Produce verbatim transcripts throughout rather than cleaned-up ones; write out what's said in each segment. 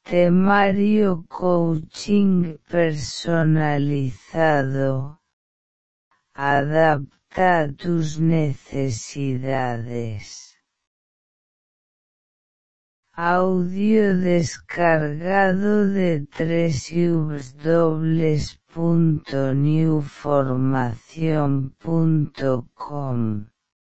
temario coaching personalizado adapta a tus necesidades. Audio descargado de doble u doble u doble u punto new formación punto com.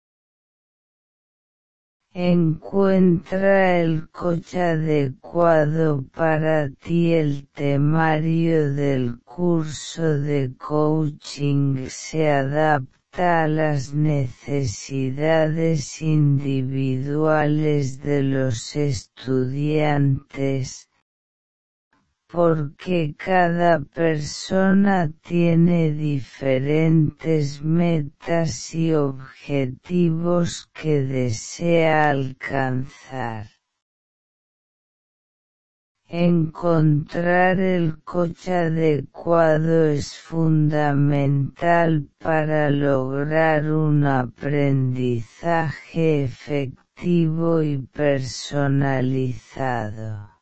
Encuentra el coach adecuado para ti. El temario del curso de coaching se adapta a las necesidades individuales de los estudiantes, porque cada persona tiene diferentes metas y objetivos que desea alcanzar. Encontrar el coach adecuado es fundamental para lograr un aprendizaje efectivo y personalizado.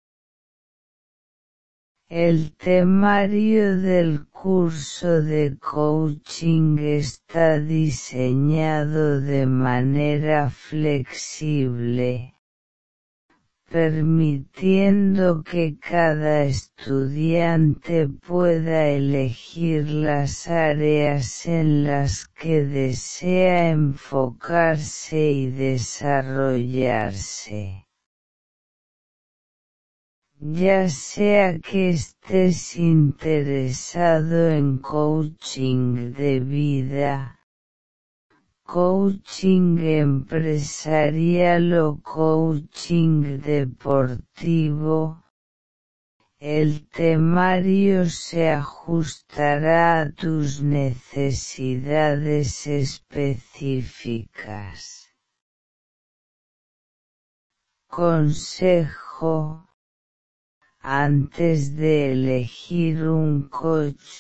El temario del curso de coaching está diseñado de manera flexible, permitiendo que cada estudiante pueda elegir las áreas en las que desea enfocarse y desarrollarse. Ya sea que estés interesado en coaching de vida, coaching empresarial o coaching deportivo, el temario se ajustará a tus necesidades específicas. Consejo: antes de elegir un coach,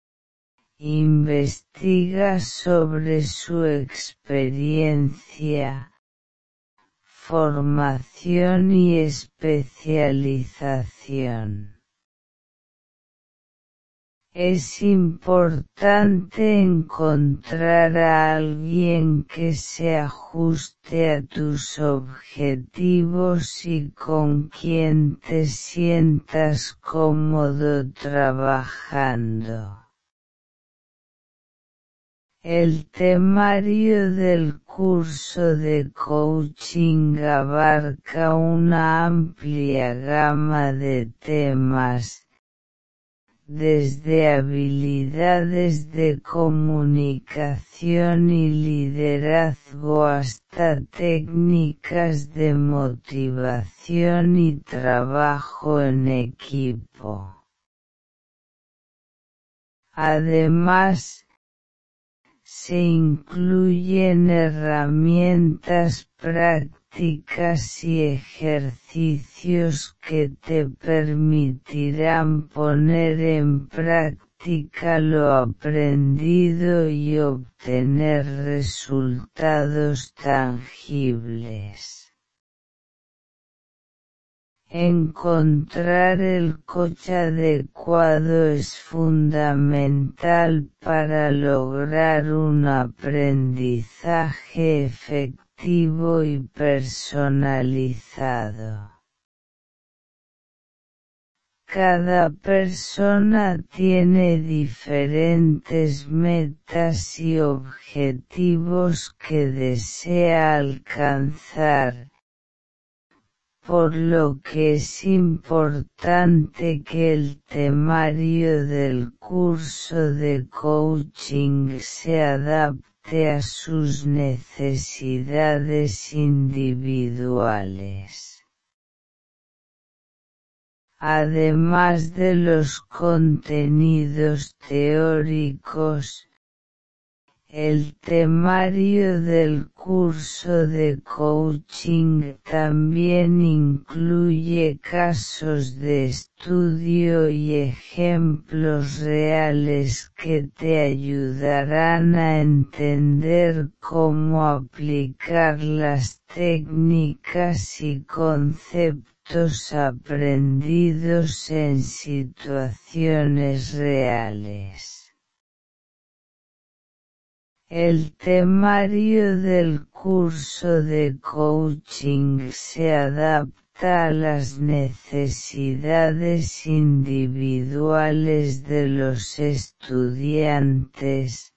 investiga sobre su experiencia, formación y especialización. Es importante encontrar a alguien que se ajuste a tus objetivos y con quien te sientas cómodo trabajando. El temario del curso de coaching abarca una amplia gama de temas, desde habilidades de comunicación y liderazgo hasta técnicas de motivación y trabajo en equipo. Además, se incluyen herramientas prácticas y ejercicios que te permitirán poner en práctica lo aprendido y obtener resultados tangibles. Encontrar el coach adecuado es fundamental para lograr un aprendizaje efectivo y personalizado. Cada persona tiene diferentes metas y objetivos que desea alcanzar, por lo que es importante que el temario del curso de coaching se adapte a sus necesidades individuales. Además de los contenidos teóricos, el temario del curso de coaching también incluye casos de estudio y ejemplos reales que te ayudarán a entender cómo aplicar las técnicas y conceptos conceptos aprendidos en situaciones reales. El temario del curso de coaching se adapta a las necesidades individuales de los estudiantes,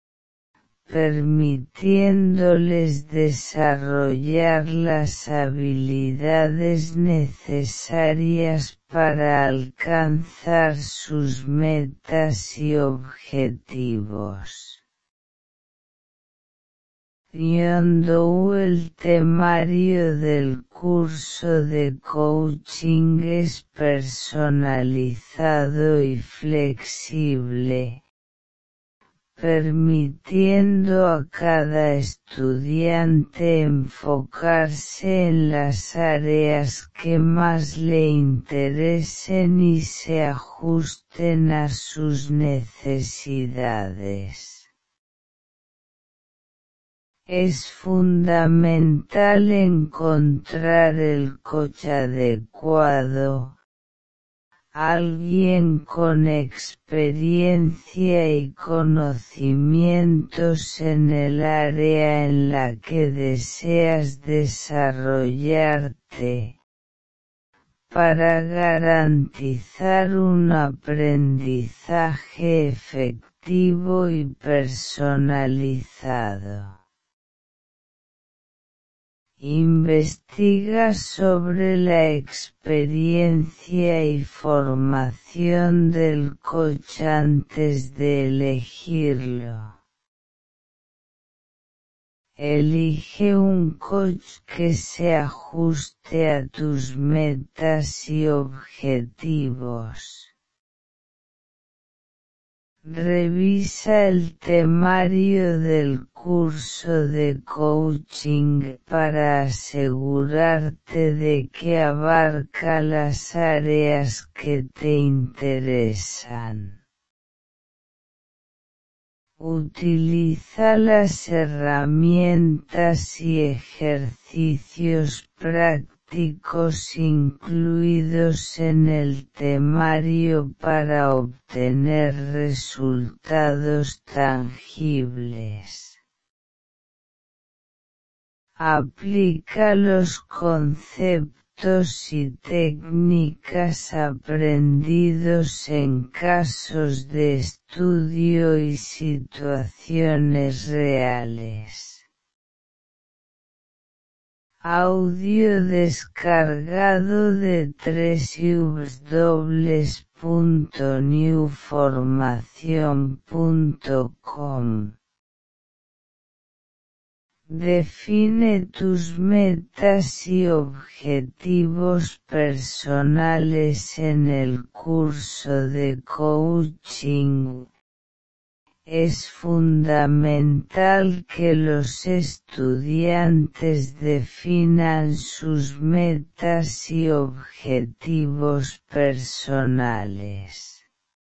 permitiéndoles desarrollar las habilidades necesarias para alcanzar sus metas y objetivos. El temario del curso de coaching es personalizado y flexible, permitiendo a cada estudiante enfocarse en las áreas que más le interesen y se ajusten a sus necesidades. Es fundamental encontrar el coach adecuado, alguien con experiencia y conocimientos en el área en la que deseas desarrollarte, para garantizar un aprendizaje efectivo y personalizado. Investiga sobre la experiencia y formación del coach antes de elegirlo. Elige un coach que se ajuste a tus metas y objetivos. Revisa el temario del curso de coaching para asegurarte de que abarca las áreas que te interesan. Utiliza las herramientas y ejercicios prácticos incluidos en el temario para obtener resultados tangibles. Aplica los conceptos y técnicas aprendidos en casos de estudio y situaciones reales. Audio descargado de doble u doble u doble u punto new formación punto com. Define tus metas y objetivos personales en el curso de coaching. Es fundamental que los estudiantes definan sus metas y objetivos personales.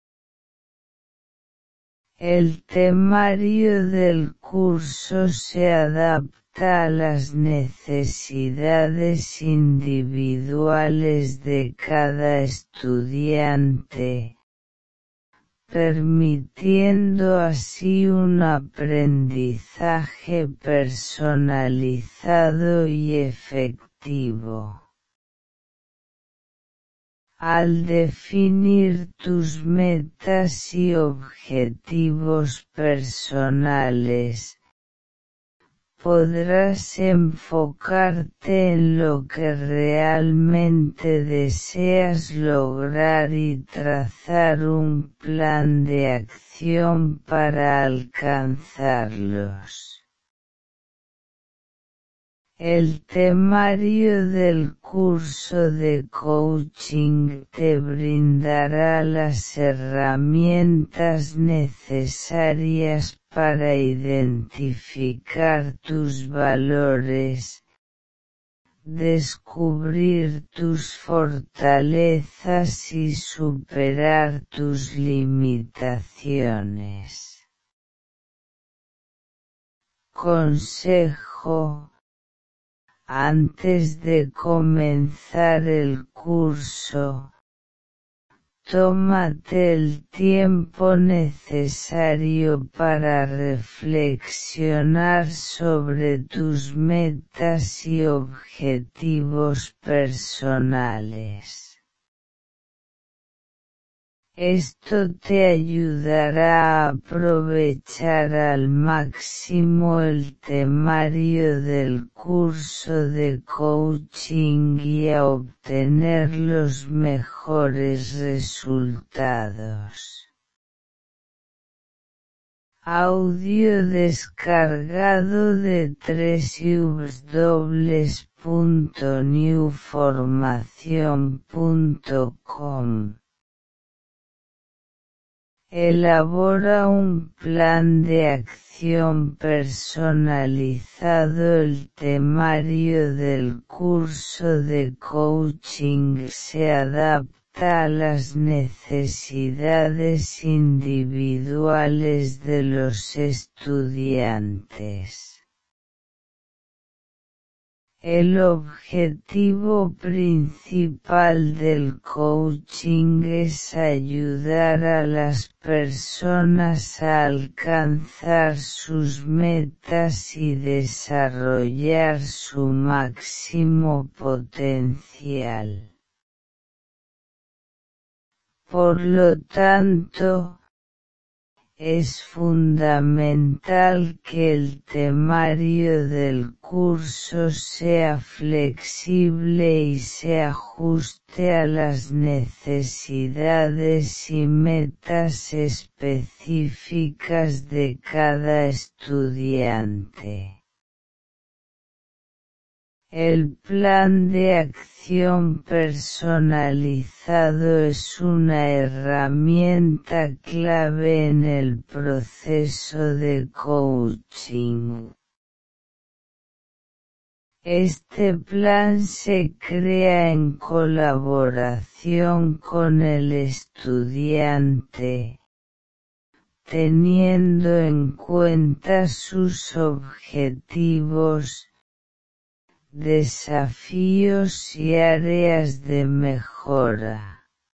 El temario del curso se adapta a las necesidades individuales de cada estudiante, permitiendo así un aprendizaje personalizado y efectivo. Al definir tus metas y objetivos personales, podrás enfocarte en lo que realmente deseas lograr y trazar un plan de acción para alcanzarlos. El temario del curso de coaching te brindará las herramientas necesarias para identificar tus valores, descubrir tus fortalezas y superar tus limitaciones. Consejo: Antes de comenzar el curso, tómate el tiempo necesario para reflexionar sobre tus metas y objetivos personales. Esto te ayudará a aprovechar al máximo el temario del curso de coaching y a obtener los mejores resultados. Audio descargado de doble u doble u doble u punto new formación punto com. Elabora un plan de acción personalizado. El temario del curso de coaching se adapta a las necesidades individuales de los estudiantes. El objetivo principal del coaching es ayudar a las personas a alcanzar sus metas y desarrollar su máximo potencial. Por lo tanto, es fundamental que el temario del curso sea flexible y se ajuste a las necesidades y metas específicas de cada estudiante. El plan de acción personalizado es una herramienta clave en el proceso de coaching. Este plan se crea en colaboración con el estudiante, teniendo en cuenta sus objetivos, desafíos y áreas de mejora.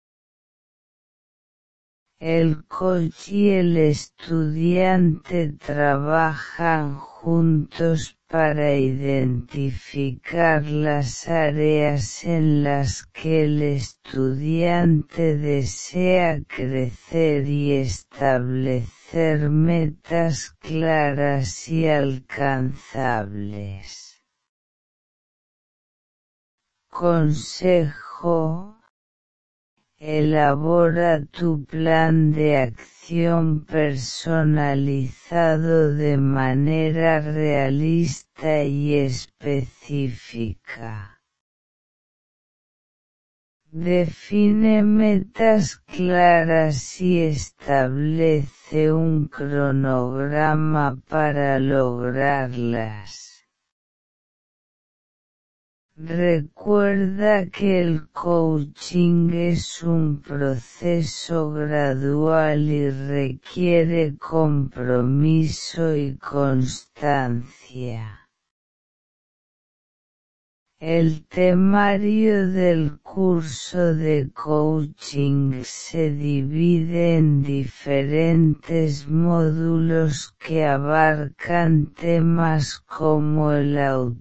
El coach y el estudiante trabajan juntos para identificar las áreas en las que el estudiante desea crecer y establecer metas claras y alcanzables. Consejo: elabora tu plan de acción personalizado de manera realista y específica. Define metas claras y establece un cronograma para lograrlas. Recuerda que el coaching es un proceso gradual y requiere compromiso y constancia. El temario del curso de coaching se divide en diferentes módulos que abarcan temas como el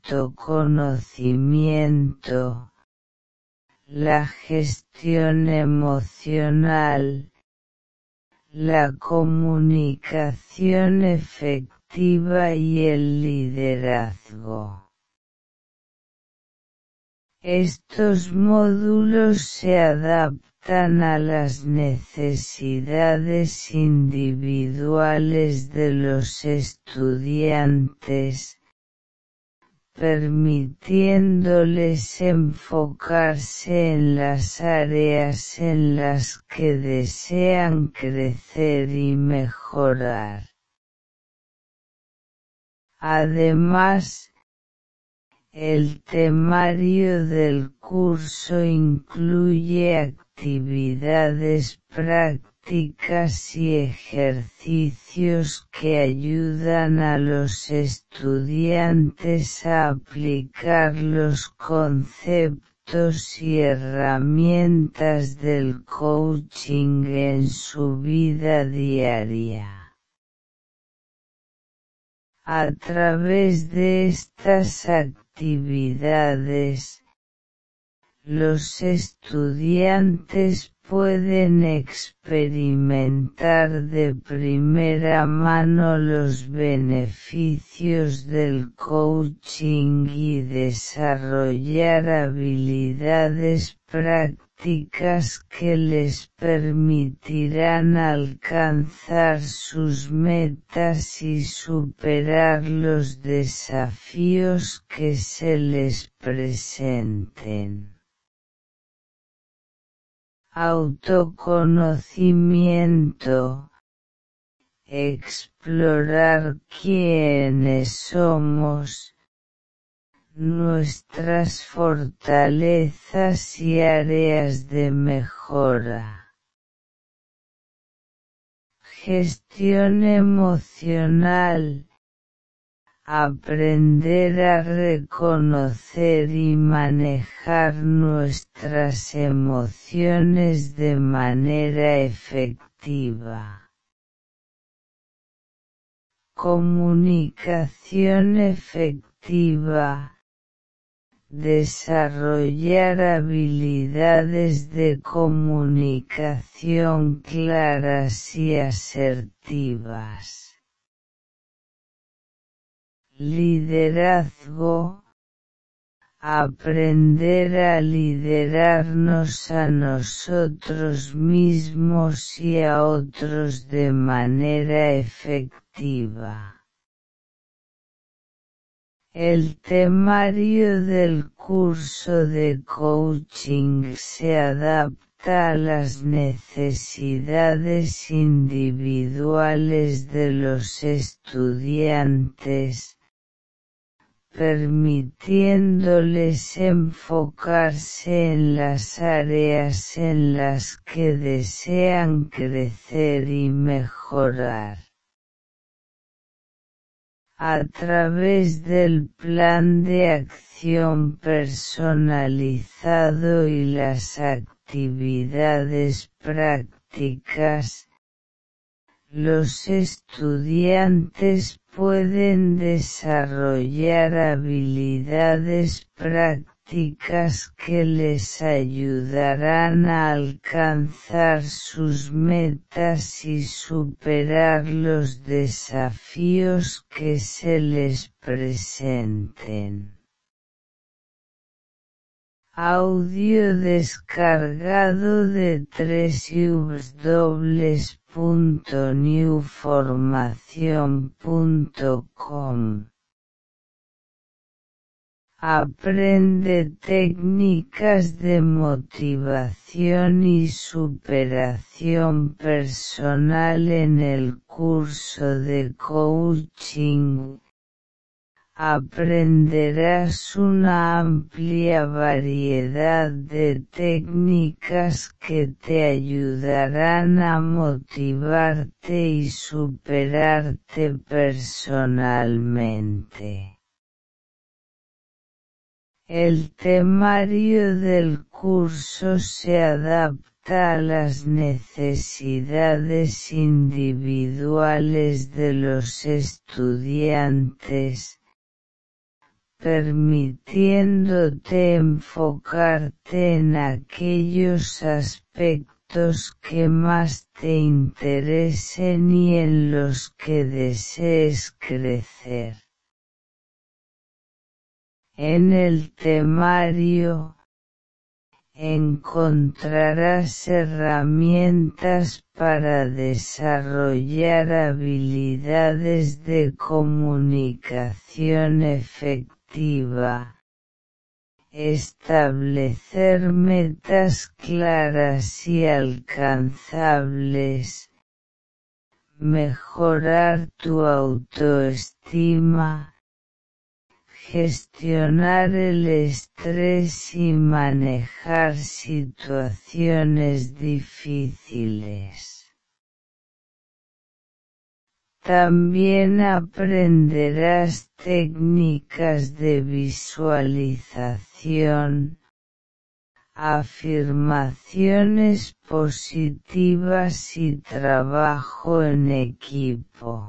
autoconocimiento, la gestión emocional, la comunicación efectiva y el liderazgo. Estos módulos se adaptan a las necesidades individuales de los estudiantes, permitiéndoles enfocarse en las áreas en las que desean crecer y mejorar. Además, El temario del curso incluye actividades prácticas y ejercicios que ayudan a los estudiantes a aplicar los conceptos y herramientas del coaching en su vida diaria. A través de estas actividades, los estudiantes pueden experimentar de primera mano los beneficios del coaching y desarrollar habilidades prácticas que les permitirán alcanzar sus metas y superar los desafíos que se les presenten. Autoconocimiento. Explorar quiénes somos, nuestras fortalezas y áreas de mejora. Gestión emocional. Aprender a reconocer y manejar nuestras emociones de manera efectiva. Comunicación efectiva. Desarrollar habilidades de comunicación claras y asertivas. Liderazgo. Aprender a liderarnos a nosotros mismos y a otros de manera efectiva. El temario del curso de coaching se adapta a las necesidades individuales de los estudiantes, permitiéndoles enfocarse en las áreas en las que desean crecer y mejorar. A través del plan de acción personalizado y las actividades prácticas, los estudiantes pueden desarrollar habilidades prácticas que les ayudarán a alcanzar sus metas y superar los desafíos que se les presenten. Audio descargado de doble u doble u doble u punto new formación punto com. Aprende técnicas de motivación y superación personal en el curso de coaching. Aprenderás una amplia variedad de técnicas que te ayudarán a motivarte y superarte personalmente. El temario del curso se adapta a las necesidades individuales de los estudiantes, permitiéndote enfocarte en aquellos aspectos que más te interesen y en los que desees crecer. En el temario encontrarás herramientas para desarrollar habilidades de comunicación efectiva, establecer metas claras y alcanzables, mejorar tu autoestima, gestionar el estrés y manejar situaciones difíciles. También aprenderás técnicas de visualización, afirmaciones positivas y trabajo en equipo.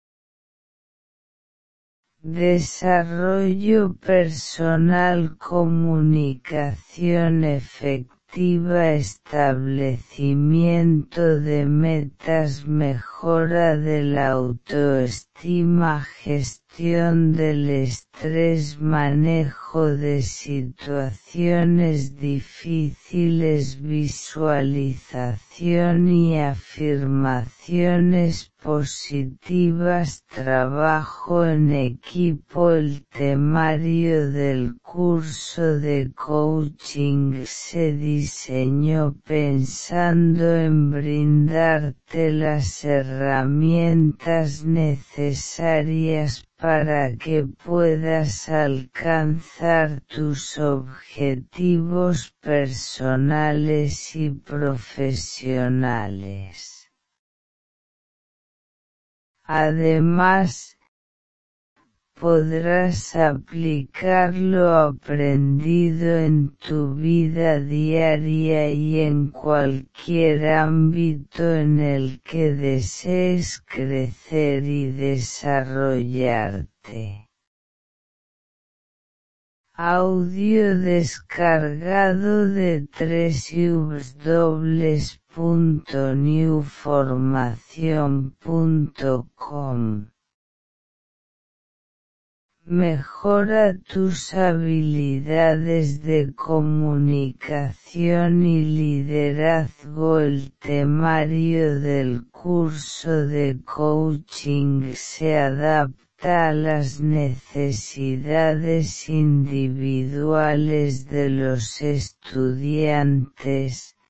Desarrollo personal, comunicación efectiva, establecimiento de metas, mejora de la autoestima, gestión del estrés, manejo de situaciones difíciles, visualización y afirmaciones positivas, trabajo en equipo. El temario del curso de coaching se diseñó pensando en brindarte las herramientas necesarias para que puedas alcanzar tus objetivos personales y profesionales. Además, podrás aplicar lo aprendido en tu vida diaria y en cualquier ámbito en el que desees crecer y desarrollarte. Audio descargado de w w w punto new formación punto com. Mejora tus habilidades de comunicación y liderazgo. El temario del curso de coaching se adapta a las necesidades individuales de los estudiantes,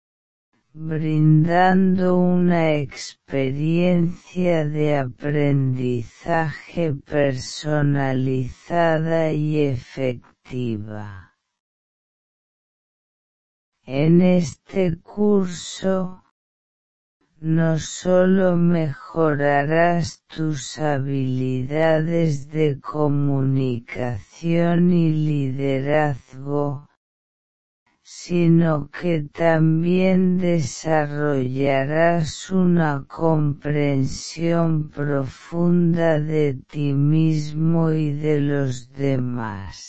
brindando una experiencia de aprendizaje personalizada y efectiva. En este curso, no solo mejorarás tus habilidades de comunicación y liderazgo, sino que también desarrollarás una comprensión profunda de ti mismo y de los demás.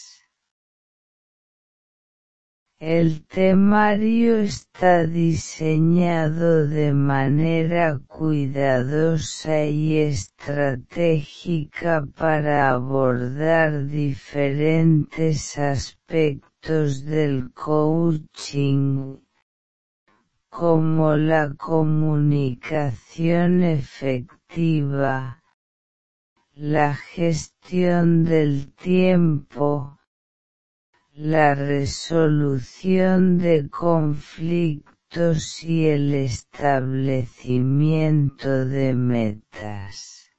El temario está diseñado de manera cuidadosa y estratégica para abordar diferentes aspectos del coaching, como la comunicación efectiva, la gestión del tiempo, la resolución de conflictos y el establecimiento de metas.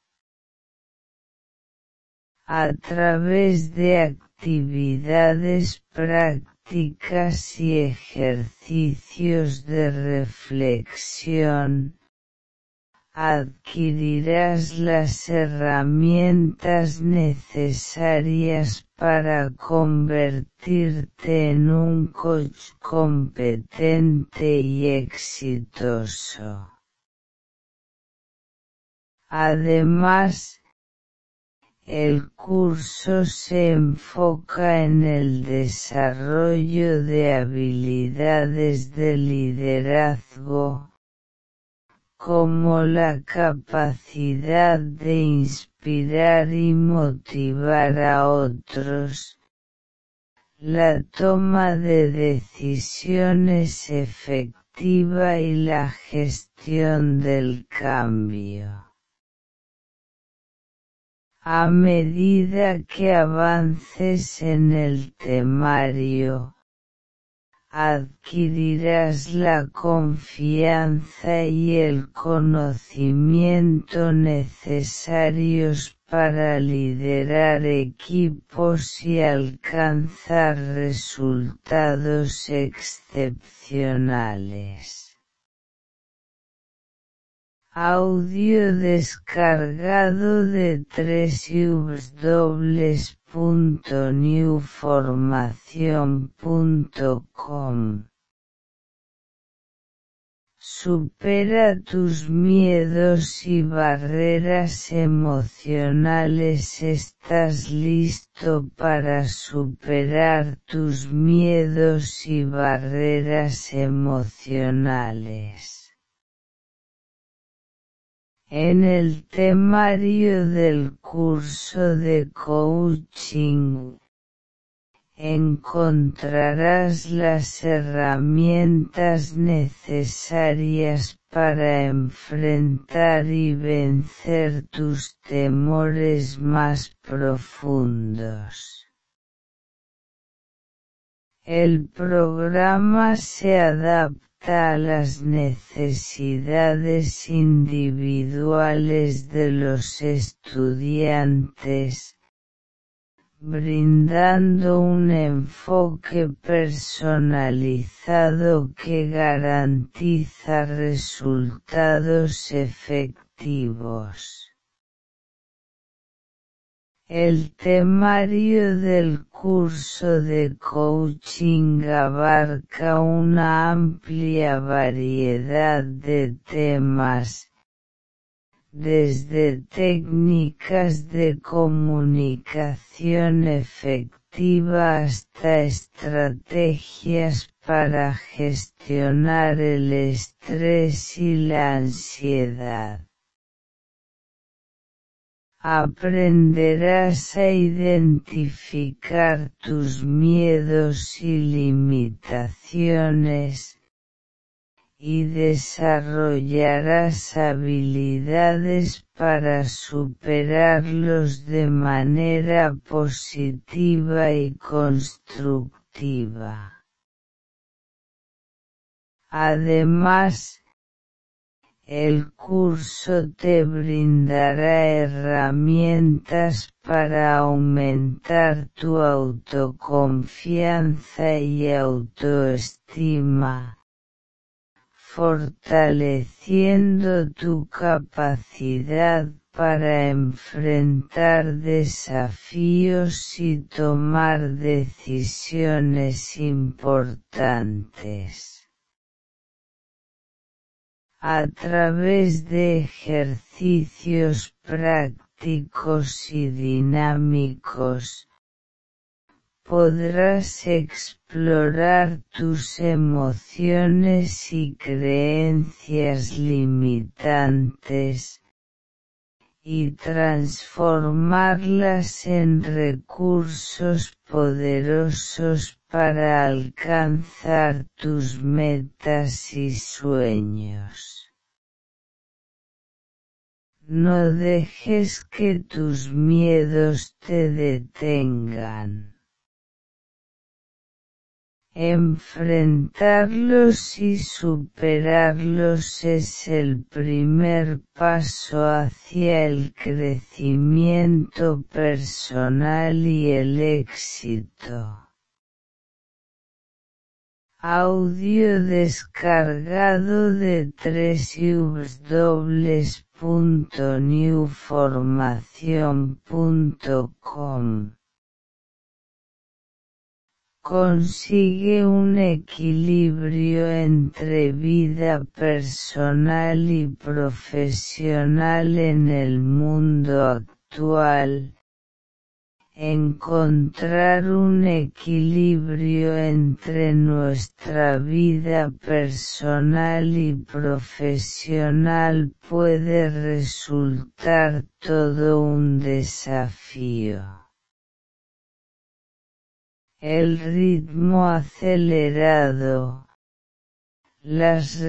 A través de actividades prácticas y ejercicios de reflexión, adquirirás las herramientas necesarias para convertirte en un coach competente y exitoso. Además, el curso se enfoca en el desarrollo de habilidades de liderazgo, como la capacidad de inspirar y motivar a otros, la toma de decisiones efectiva y la gestión del cambio. A medida que avances en el temario, adquirirás la confianza y el conocimiento necesarios para liderar equipos y alcanzar resultados excepcionales. Audio descargado de doble u doble u doble u punto new formación punto com. Supera tus miedos y barreras emocionales. ¿Estás listo para superar tus miedos y barreras emocionales? En el temario del curso de coaching encontrarás las herramientas necesarias para enfrentar y vencer tus temores más profundos. El programa se adapta a las necesidades individuales de los estudiantes, brindando un enfoque personalizado que garantiza resultados efectivos. El temario del curso de coaching abarca una amplia variedad de temas, desde técnicas de comunicación efectiva hasta estrategias para gestionar el estrés y la ansiedad. Aprenderás a identificar tus miedos y limitaciones, y desarrollarás habilidades para superarlos de manera positiva y constructiva. Además, el curso te brindará herramientas para aumentar tu autoconfianza y autoestima, fortaleciendo tu capacidad para enfrentar desafíos y tomar decisiones importantes. A través de ejercicios prácticos y dinámicos, podrás explorar tus emociones y creencias limitantes, y transformarlas en recursos poderosos para alcanzar tus metas y sueños. No dejes que tus miedos te detengan. Enfrentarlos y superarlos es el primer paso hacia el crecimiento personal y el éxito. Audio descargado de doble u doble u doble u punto new formación punto com. Consigue un equilibrio entre vida personal y profesional en el mundo actual. Encontrar un equilibrio entre nuestra vida personal y profesional puede resultar todo un desafío. El ritmo acelerado, las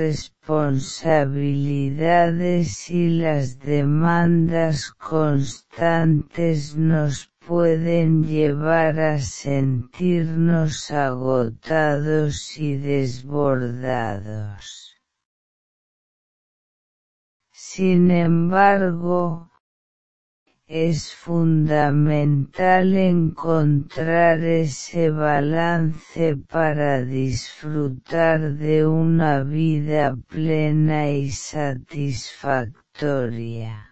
responsabilidades y las demandas constantes nos pueden llevar a sentirnos agotados y desbordados. Sin embargo, Es fundamental encontrar ese balance para disfrutar de una vida plena y satisfactoria.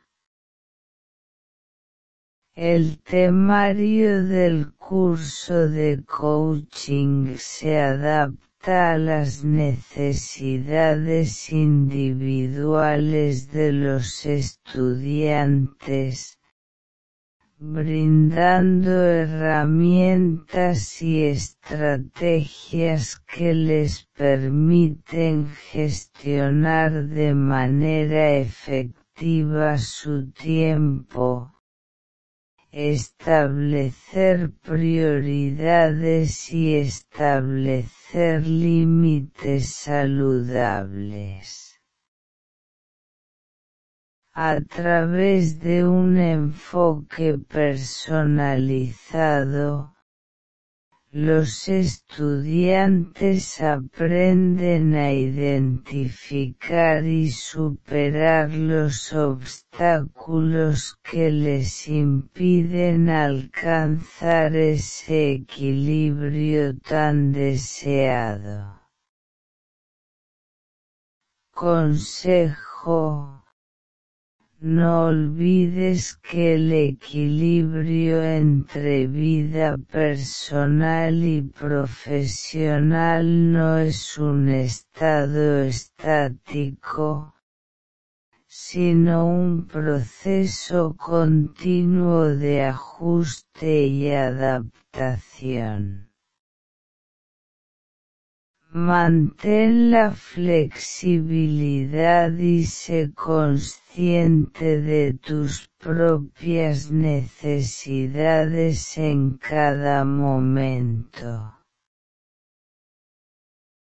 El temario del curso de coaching se adapta a las necesidades individuales de los estudiantes, brindando herramientas y estrategias que les permiten gestionar de manera efectiva su tiempo, establecer prioridades y establecer límites saludables. A través de un enfoque personalizado, los estudiantes aprenden a identificar y superar los obstáculos que les impiden alcanzar ese equilibrio tan deseado. Consejo: no olvides que el equilibrio entre vida personal y profesional no es un estado estático, sino un proceso continuo de ajuste y adaptación. Mantén la flexibilidad y sé consciente de tus propias necesidades en cada momento.